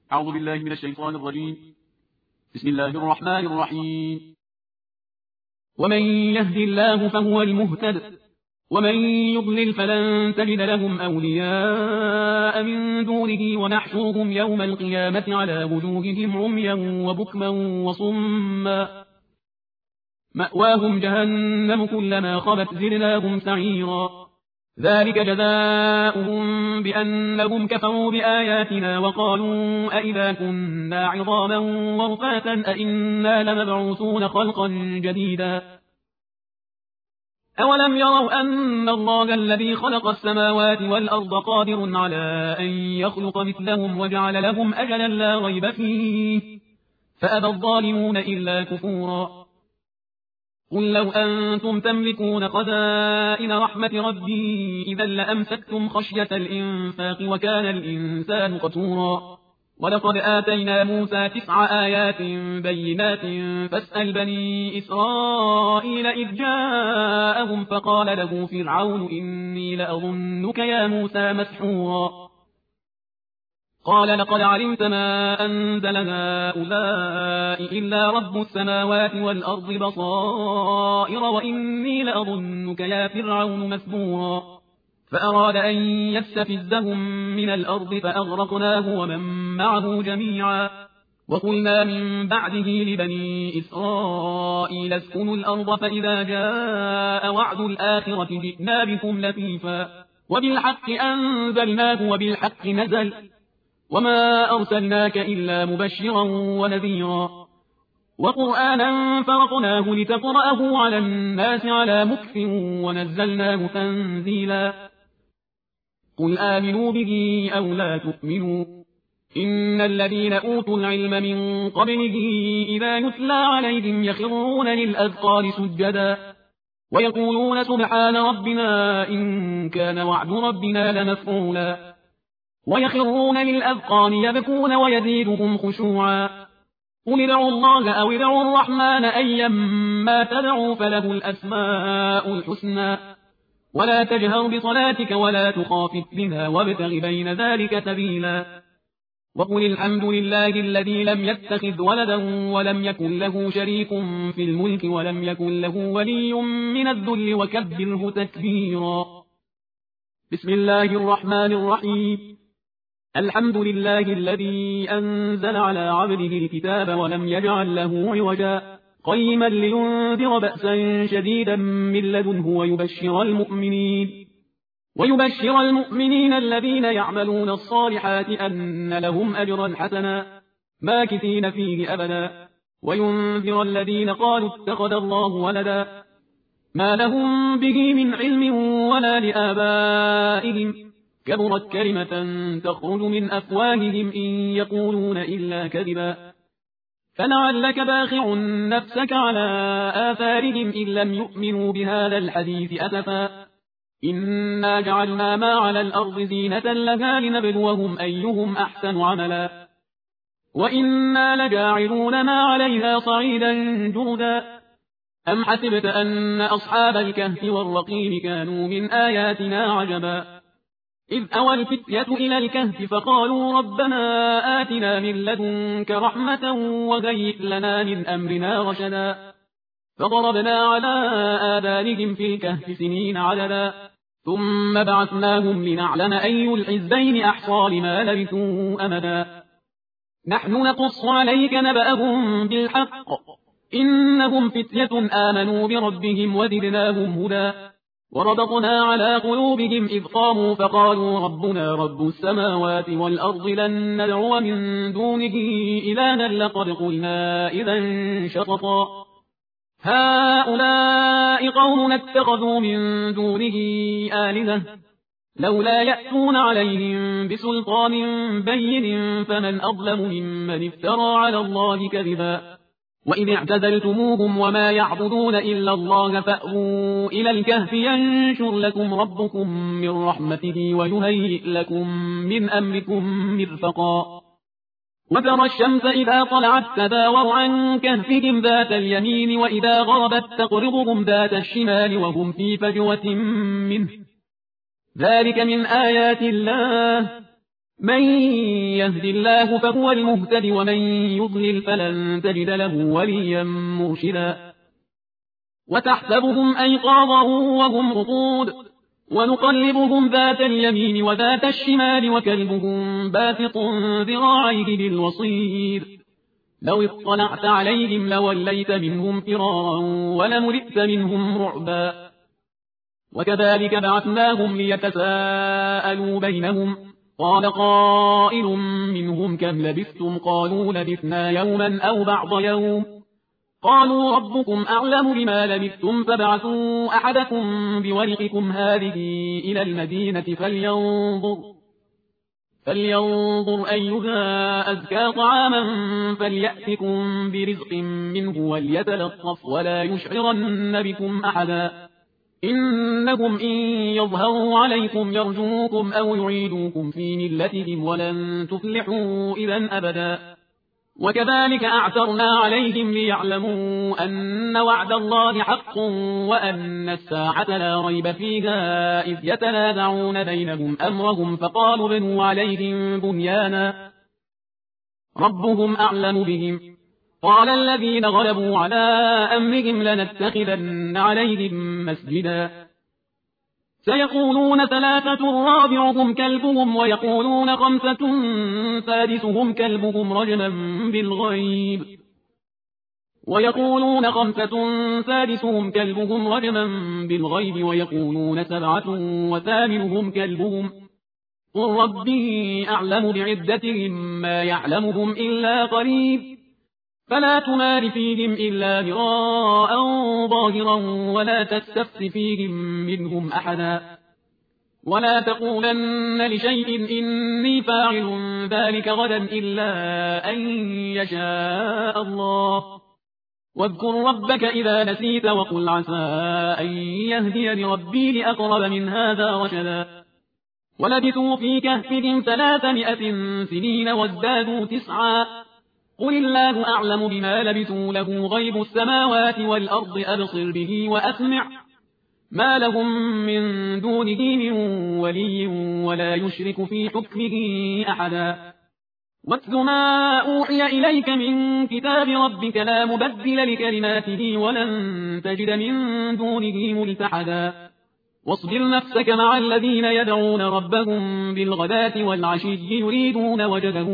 أعوذ بالله من الشيطان الرجيم. بسم الله الرحمن الرحيم. ومن يهد الله فهو المهتد ومن يضلل فلن تجد لهم أولياء من دونه ونحشرهم يوم القيامة على وجوههم عميا وبكما وصما مأواهم جهنم كلما خبت زدناهم سعيرا ذلك جزاؤهم بأنهم كفروا بآياتنا وقالوا أئذا كنا عظاما ورفاتا أئنا لمبعوثون خلقا جديدا أولم يروا أن الله الذي خلق السماوات والأرض قادر على أن يخلق مثلهم وجعل لهم أجلا لا ريب فيه فأبى الظالمون إلا كفورا قل لو أنتم تملكون خزائن رحمة ربي إذا لأمسكتم خشية الإنفاق وكان الإنسان قتورا ولقد آتينا موسى 9 آيات بينات فاسأل بني إسرائيل إذ جاءهم فقال له فرعون إني لأظنك يا موسى مسحورا قال لقد علمت ما أنزل هؤلاء إلا رب السماوات والأرض بصائر وإني لأظنك يا فرعون مسبورا فأراد أن يستفزهم من الأرض فأغرقناه ومن معه جميعا وقلنا من بعده لبني إسرائيل اسكنوا الأرض فإذا جاء وعد الآخرة جئنا بكم لفيفا وبالحق أنزلناه وبالحق نزل وما أرسلناك إلا مبشرا ونذيرا وقرآنا فرقناه لتقرأه على الناس على مكث ونزلناه تنزيلا قل آمنوا به أو لا تؤمنوا إن الذين أوتوا العلم من قبله إذا يتلى عليهم يخرون للأذقان سجدا ويقولون سبحان ربنا إن كان وعد ربنا لمفعولا ويخرون للأذقان يبكون ويزيدهم خشوعا قل ادعوا الله أو ادعوا الرحمن أيما تدعوا فله الأسماء الحسنى ولا تجهر بصلاتك ولا تخافت بها وابتغ بين ذلك سبيلا وقل الحمد لله الذي لم يتخذ ولدا ولم يكن له شريك في الملك ولم يكن له ولي من الذل وكبره تكبيرا بسم الله الرحمن الرحيم الحمد لله الذي أنزل على عبده الكتاب ولم يجعل له عوجا قيما لينذر بأسا شديدا من لدنه ويبشر المؤمنين الذين يعملون الصالحات أن لهم أجرا حسنا ماكثين فيه أبدا وينذر الذين قالوا اتخذ الله ولدا ما لهم به من علم ولا لآبائهم كبرت كلمة تخرج من أفواههم إن يقولون إلا كذبا فلعلك باخع نفسك على آثارهم إن لم يؤمنوا بهذا الحديث أسفا إنا جعلنا ما على الأرض زينة لها لنبلوهم أيهم أحسن عملا وإنا لجاعلون ما عليها صعيدا جردا أم حسبت أن أصحاب الكهف والرقيم كانوا من آياتنا عجبا إذ أوى الفتية إلى الكهف فقالوا ربنا آتنا من لدنك رحمة وهيئ لنا من أمرنا رشدا فضربنا على آذانهم في الكهف سنين عددا ثم بعثناهم لنعلم أي الحزبين أحصى لما لبثوا أمدا نحن نقص عليك نبأهم بالحق إنهم فتية آمنوا بربهم وزدناهم هدى وربطنا على قلوبهم إذ قاموا فقالوا ربنا رب السماوات والأرض لن ندعو من دونه إلها لقد قلنا إذا شططا هؤلاء قوم اتخذوا من دونه آلهة لولا يأتون عليهم بسلطان بين فمن أظلم ممن افترى على الله كذبا وإذ اعتزلتموهم وما يعبدون إلا الله فأووا إلى الكهف ينشر لكم ربكم من رحمته ويهيئ لكم من أمركم مرفقا وترى الشمس إذا طلعت تزاور عن كهفهم ذات اليمين وإذا غربت تقرضهم ذات الشمال وهم في فجوة منه ذلك من آيات الله من يهد الله فهو المهتد ومن يضلل فلن تجد له وليا مرشدا وتحسبهم أيقاظا وهم رقود ونقلبهم ذات اليمين وذات الشمال وكلبهم باسط ذراعيه بالوصيد لو اطلعت عليهم لوليت منهم فرارا ولملئت منهم رعبا وكذلك بعثناهم ليتساءلوا بينهم قال قائل منهم كم لبثتم قالوا لبثنا يوما أو بعض يوم قالوا ربكم أعلم بما لبثتم فابعثوا أحدكم بورقكم هذه إلى المدينة فلينظر أيها أزكى طعاما فليأتكم برزق منه وليتلطف ولا يشعرن بكم أحدا إنهم إن يظهروا عليكم يرجوكم أو يعيدوكم في ملتهم ولن تفلحوا إذا أبدا وكذلك أعثرنا عليهم ليعلموا أن وعد الله حق وأن الساعة لا ريب فيها إذ يتنازعون بينهم أمرهم فقالوا بنوا عليهم بنيانا ربهم أعلم بهم قال الذين غلبوا على أمرهم لنتخذن عليهم مسجدا سيقولون ثلاثة رابعهم كلبهم ويقولون خمسة سادسهم كلبهم رجما بالغيب ويقولون سبعة وثامنهم كلبهم قل ربي أعلم بعدتهم ما يعلمهم إلا قليل فلا تمار فيهم إلا مراء ظاهرا ولا تستفت فيهم منهم أحدا ولا تقولن لشيء إني فاعل ذلك غدا إلا أن يشاء الله واذكر ربك إذا نسيت وقل عسى أن يهدي ربي لأقرب من هذا رشدا ولبثوا في كهفهم 300 سنين وازدادوا 9 قل الله أعلم بما لبثوا له غيب السماوات والأرض أبصر به وأسمع ما لهم من دونه من ولي ولا يشرك في حكمه أحدا واتل ما أوحي إليك من كتاب ربك لا مبدل لكلماته ولن تجد من دونه ملتحدا واصبر نفسك مع الذين يدعون ربهم بالغداة والعشي يريدون وجهه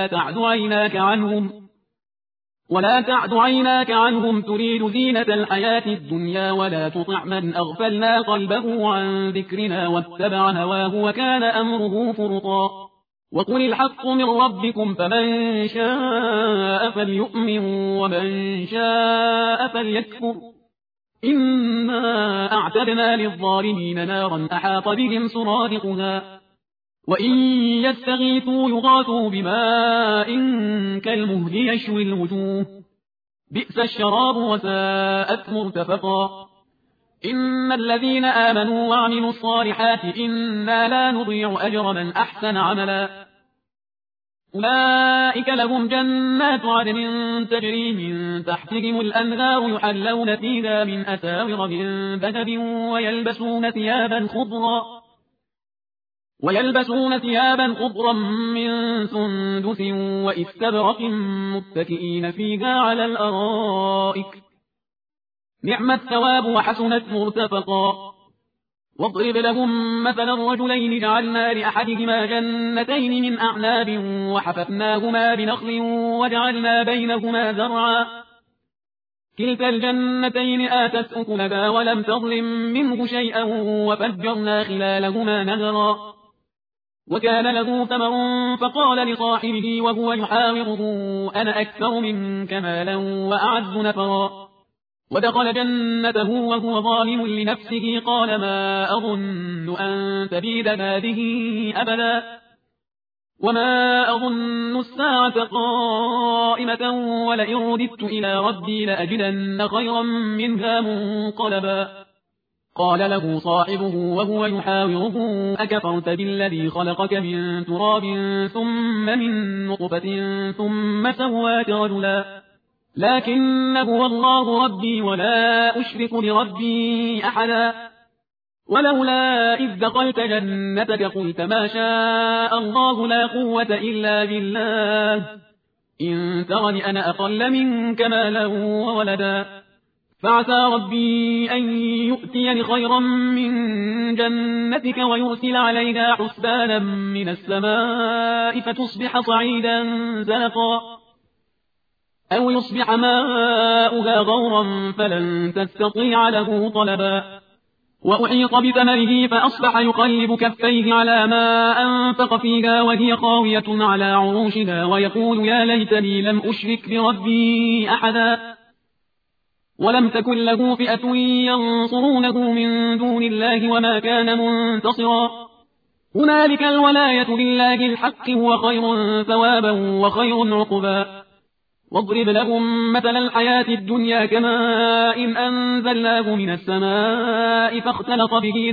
ولا تعد عيناك عنهم تريد زينة الحياة الدنيا ولا تطع من أغفلنا قلبه عن ذكرنا واتبع هواه وكان أمره فرطا وقل الحق من ربكم فمن شاء فليؤمن ومن شاء فليكفر إنا أعتدنا للظالمين نارا أحاط بهم سرادقها وإن يستغيثوا يغاثوا بماء كالمهل يشوي الوجوه بئس الشراب وساءت مرتفقا إن الذين آمنوا وعملوا الصالحات إنا لا نضيع أجر من أحسن عملا أولئك لهم جنات عدن تجري من تحتهم الأنهار يحلون فيها من أساور من ذهب ويلبسون ثيابا خضرا من سندس وإستبرق متكئين فيها على الأرائك نعم الثواب وحسنت مرتفقا واضرب لهم مثلا رجلين جعلنا لأحدهما جنتين من أعناب وحففناهما بنخل وجعلنا بينهما زرعا كلتا الجنتين آتت أكلها ولم تظلم منه شيئا وفجرنا خلالهما نهرا وكان له ثمر فقال لصاحبه وهو يحاوره أنا أكثر منك مالا وأعز نفرا ودخل جنته وهو ظالم لنفسه قال ما أظن أن تبيد هذه أبدا وما أظن الساعة قائمة ولئن رددت إلى ربي لأجدن خيرا منها منقلبا قال له صاحبه وهو يحاوره أكفرت بالذي خلقك من تراب ثم من نطفة ثم سواك رجلا لكن هو الله ربي ولا أشرك بربي أحدا ولولا إذ دخلت جنتك قلت ما شاء الله لا قوة إلا بالله إن ترني أنا أقل منك مالا وولدا فعسى ربي أن يؤتيني خيرا من جنتك ويرسل عليها حسبانا من السماء فتصبح صعيدا زلقا أو يصبح ماؤها غورا فلن تستطيع له طلبا وأحيط بثمره فأصبح يقلب كفيه على ما أنفق فيها وهي خاوية على عروشها ويقول يا ليتني لم أشرك بربي أحدا ولم تكن له فئة ينصرونه من دون الله وما كان منتصرا هنالك الولاية لله الحق هو خير ثوابا وخير عقبا واضرب لهم مثل الحياة الدنيا كماء إن أنزلناه من السماء فاختلط به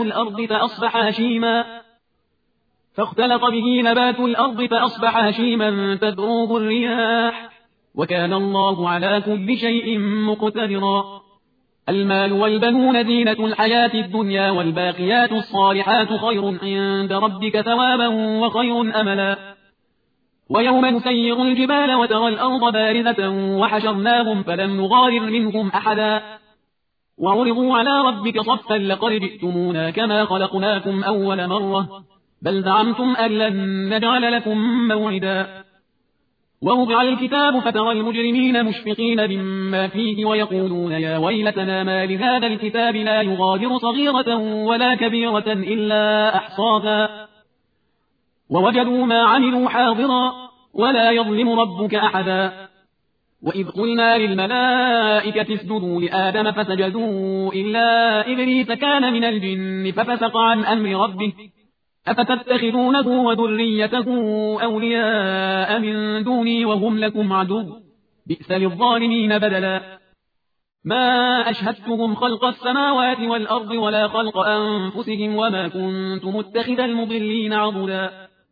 نبات الأرض فأصبح هشيما تذروه الرياح وكان الله على كل شيء مقتدرا المال والبنون زينة الحياة الدنيا والباقيات الصالحات خير عند ربك ثوابا وخير أملا ويوم نسير الجبال وترى الأرض بارزة وحشرناهم فلم نغادر منهم أحدا وعرضوا على ربك صفا لقد جئتمونا كما خلقناكم أول مرة بل زعمتم أن لن نجعل لكم موعدا ووضع الكتاب فترى المجرمين مشفقين مما فيه ويقولون يا ويلتنا ما لهذا الكتاب لا يغادر صغيرة ولا كبيرة إلا أحصاها ووجدوا ما عملوا حاضرا ولا يظلم ربك أحدا وإذ قلنا للملائكة اسجدوا لآدم فسجدوا إلا إبليس كان من الجن ففسق عن أمر ربه أفتتخذونه وذريته أولياء من دوني وهم لكم عدو بئس للظالمين بدلا ما أشهدتهم خلق السماوات والأرض ولا خلق أنفسهم وما كنت متخذ المضلين عضدا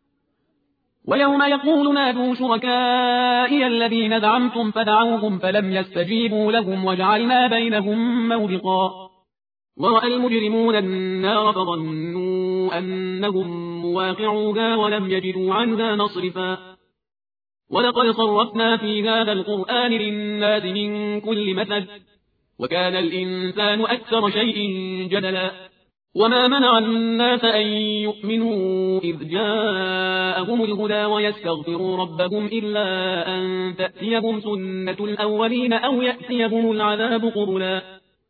ويوم يقول نادوا شركائي الذين زعمتم فدعوهم فلم يستجيبوا لهم وجعلنا بينهم موبقا ورأى المجرمون النار فظنوا أنهم مواقعوها ولم يجدوا عنها مصرفا ولقد صرفنا في هذا القرآن للناس من كل مثل وكان الإنسان أكثر شيء جدلا وما منع الناس أن يؤمنوا إذ جاءهم الهدى ويستغفروا ربهم إلا أن تأتيهم سنة الأولين أو يأتيهم العذاب قبلا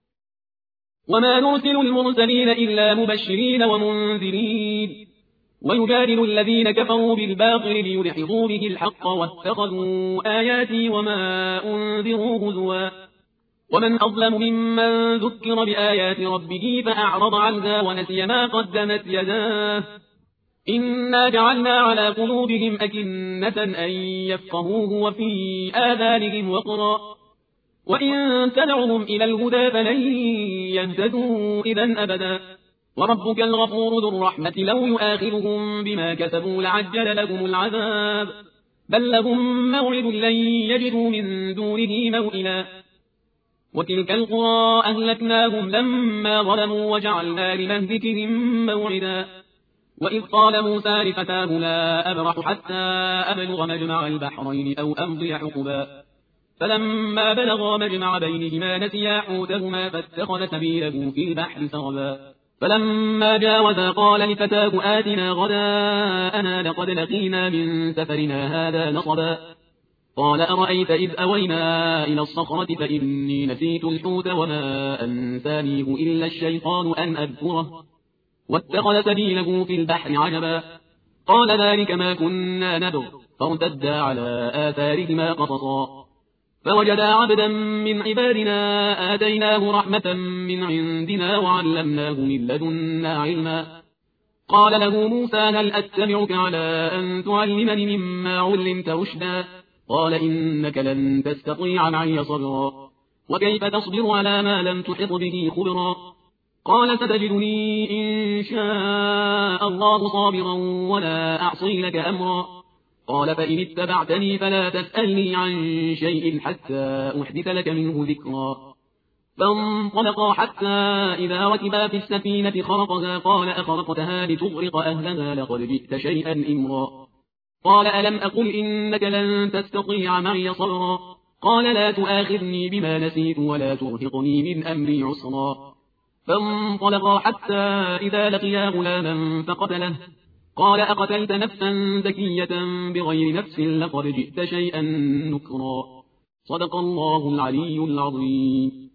وما نرسل المرسلين إلا مبشرين ومنذرين ويجادل الذين كفروا بالباطل ليدحضوا به الحق واتخذوا آياتي وما أنذروا هزوا ومن أظلم ممن ذكر بآيات ربه فأعرض عنها ونسي ما قدمت يداه إنا جعلنا على قلوبهم أكنة أن يفقهوه وفي آذانهم وقرا وإن تدعهم إلى الهدى فلن يهتدوا إذا أبدا وربك الغفور ذو الرحمة لو يؤاخذهم بما كسبوا لعجل لهم العذاب بل لهم موعد لن يجدوا من دونه موئلا وتلك القرى أهلكناهم لما ظلموا وجعلنا لمهلكهم موعدا وإذ قال موسى لفتاه لا أبرح حتى أبلغ مجمع البحرين أو أمضي حقبا فلما بلغا مجمع بينهما نسيا حوتهما فاتخذ سبيله في البحر سربا فلما جاوزا قال لفتاه آتنا غداءنا لقد لقينا من سفرنا هذا نصبا قال أرأيت إذ أوينا إلى الصخرة فإني نسيت الحوت وما أنسانيه إلا الشيطان أن أذكره واتخذ سبيله في البحر عجبا قال ذلك ما كنا نبغ فارتدا على آثارهما قصصا فوجدا عبدا من عبادنا آتيناه رحمة من عندنا وعلمناه من لدنا علما قال له موسى هل أتبعك على أن تعلمني مما علمت رشدا قال إنك لن تستطيع معي صبرا وكيف تصبر على ما لم تحط به خبرا قال ستجدني إن شاء الله صابرا ولا أعصي لك أمرا قال فإن اتبعتني فلا تسألني عن شيء حتى أحدث لك منه ذكرا فانطلقا حتى إذا ركبا في السفينة خرقها قال أخرقتها لتغرق أهلها لقد جئت شيئا إمرا. قال ألم أقل إنك لن تستطيع معي صبرا. قال لا تؤاخذني بما نسيت ولا ترهقني من أمري عسرا. فانطلقا حتى إذا لقيا غلاما فقتله. قال أقتلت نفسا زكية بغير نفس لقد جئت شيئا نكرا. صدق الله العلي العظيم.